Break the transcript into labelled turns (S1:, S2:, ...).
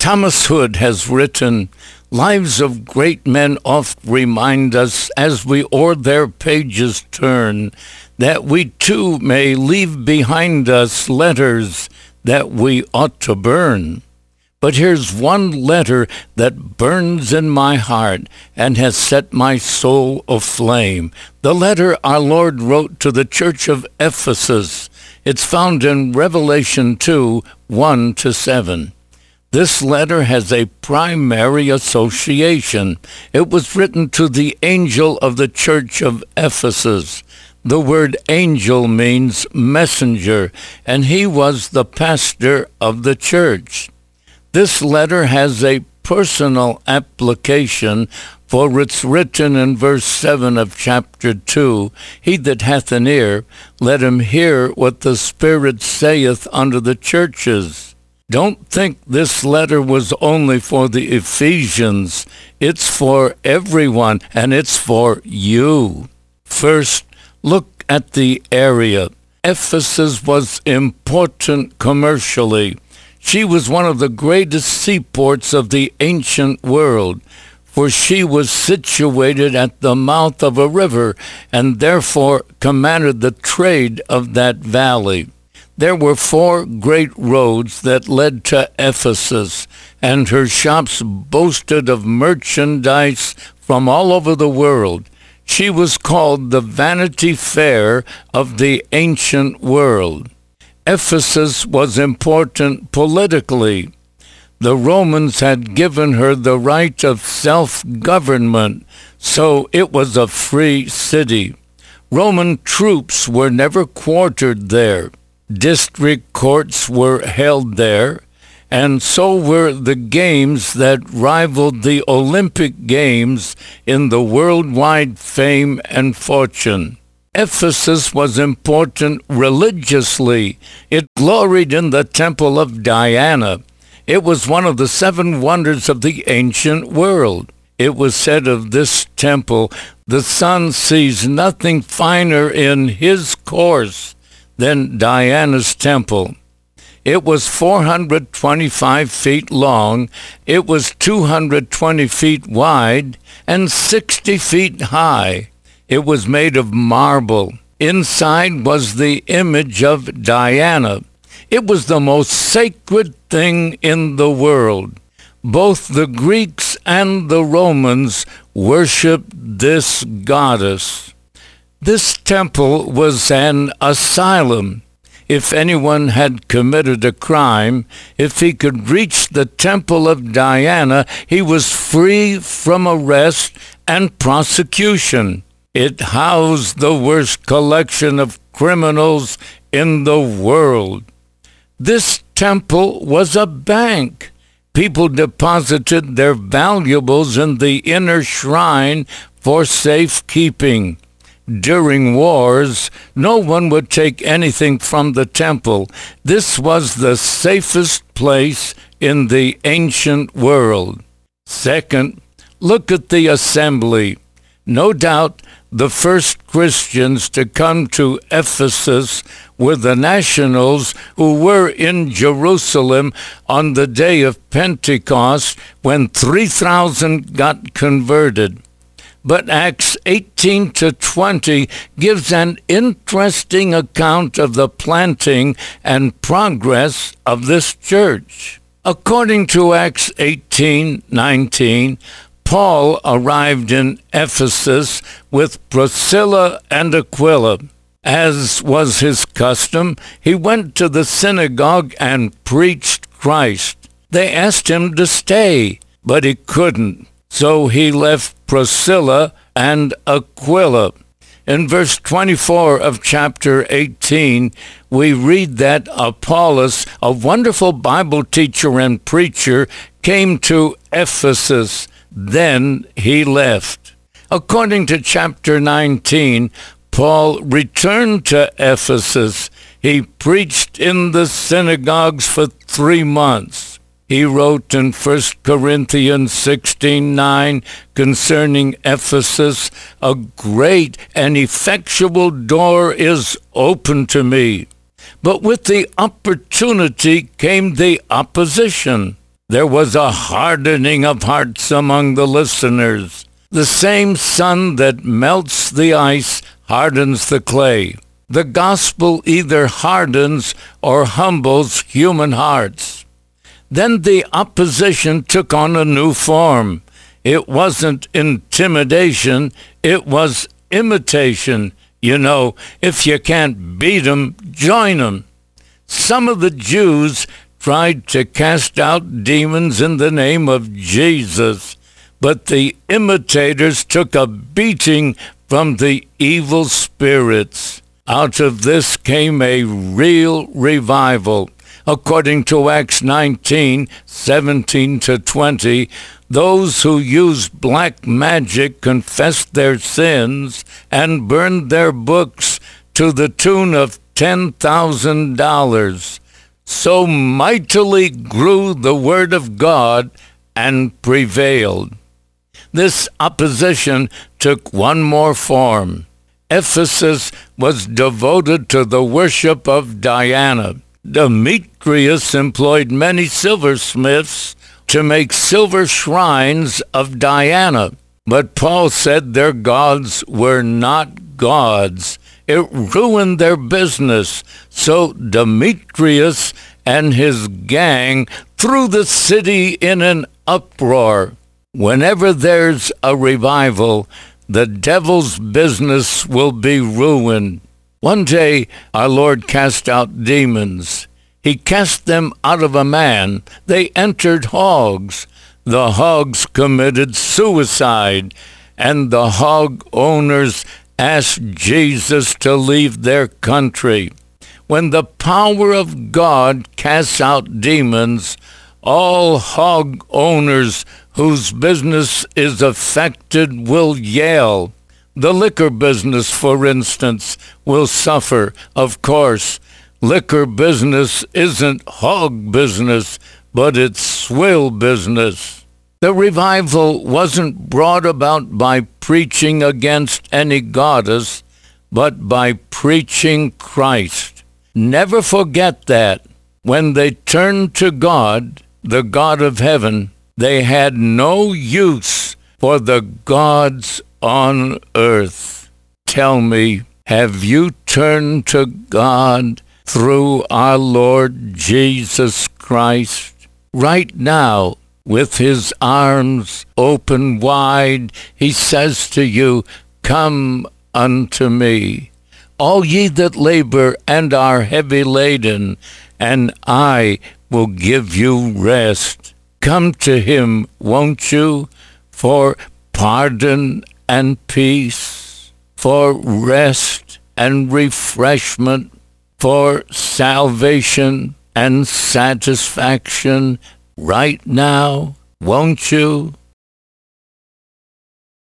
S1: Thomas Hood has written, "Lives of great men oft remind us, as we o'er their pages turn, that we too may leave behind us letters that we ought to burn." But here's one letter that burns in my heart and has set my soul aflame. The letter our Lord wrote to the church of Ephesus. It's found in Revelation 2, 1-7. This letter has a primary association. It was written to the angel of the church of Ephesus. The word angel means messenger, and he was the pastor of the church. This letter has a personal application, for it's written in verse 7 of chapter 2, "He that hath an ear, let him hear what the Spirit saith unto the churches." Don't think this letter was only for the Ephesians. It's for everyone, and it's for you. First, look at the area. Ephesus was important commercially. She was one of the greatest seaports of the ancient world, for she was situated at the mouth of a river and therefore commanded the trade of that valley. There were 4 great roads that led to Ephesus, and her shops boasted of merchandise from all over the world. She was called the Vanity Fair of the ancient world. Ephesus was important politically. The Romans had given her the right of self-government, so it was a free city. Roman troops were never quartered there. District courts were held there, and so were the games that rivaled the Olympic Games in the worldwide fame and fortune. Ephesus was important religiously. It gloried in the temple of Diana. It was one of the 7 wonders of the ancient world. It was said of this temple, "The sun sees nothing finer in his course than Diana's temple." It was 425 feet long, it was 220 feet wide, and 60 feet high. It was made of marble. Inside was the image of Diana. It was the most sacred thing in the world. Both the Greeks and the Romans worshipped this goddess. This temple was an asylum. If anyone had committed a crime, if he could reach the temple of Diana, he was free from arrest and prosecution. It housed the worst collection of criminals in the world. This temple was a bank. People deposited their valuables in the inner shrine for safekeeping. During wars, no one would take anything from the temple. This was the safest place in the ancient world. Second, look at the assembly. No doubt the first Christians to come to Ephesus were the nationals who were in Jerusalem on the day of Pentecost when 3,000 got converted. But Acts 18-20 gives an interesting account of the planting and progress of this church. According to Acts 18:19, Paul arrived in Ephesus with Priscilla and Aquila. As was his custom, he went to the synagogue and preached Christ. They asked him to stay, but he couldn't. So he left Priscilla and Aquila. In verse 24 of chapter 18, we read that Apollos, a wonderful Bible teacher and preacher, came to Ephesus. Then he left. According to chapter 19, Paul returned to Ephesus. He preached in the synagogues for 3 months. He wrote in 1 Corinthians 16:9 concerning Ephesus, "A great and effectual door is open to me." But with the opportunity came the opposition. there was a hardening of hearts among the listeners. The same sun that melts the ice hardens the clay. The gospel either hardens or humbles human hearts. Then the opposition took on a new form. It wasn't intimidation, it was imitation. You know, if you can't beat 'em, join 'em. Some of the Jews tried to cast out demons in the name of Jesus, but the imitators took a beating from the evil spirits. Out of this came a real revival. According to Acts 19:17-20, those who used black magic confessed their sins and burned their books to the tune of $10,000. So mightily grew the word of God and prevailed. This opposition took one more form. Ephesus was devoted to the worship of Diana. Demetrius employed many silversmiths to make silver shrines of Diana. But Paul said their gods were not gods. It ruined their business. So Demetrius and his gang threw the city in an uproar. Whenever there's a revival, the devil's business will be ruined. One day, our Lord cast out demons. He cast them out of a man. They entered hogs. The hogs committed suicide, and the hog owners asked Jesus to leave their country. When the power of God casts out demons, all hog owners whose business is affected will yell. The liquor business, for instance, will suffer. Of course, liquor business isn't hog business, but it's swill business. The revival wasn't brought about by preaching against any goddess, but by preaching Christ. Never forget that. When they turned to God, the God of heaven, they had no use for the gods on earth. Tell me, have you turned to God through our Lord Jesus Christ? Right now, with his arms open wide, he says to you, "Come unto me, all ye that labor and are heavy laden, and I will give you rest." Come to him, won't you, for pardon and peace, for rest and refreshment, for salvation and satisfaction right now, won't you?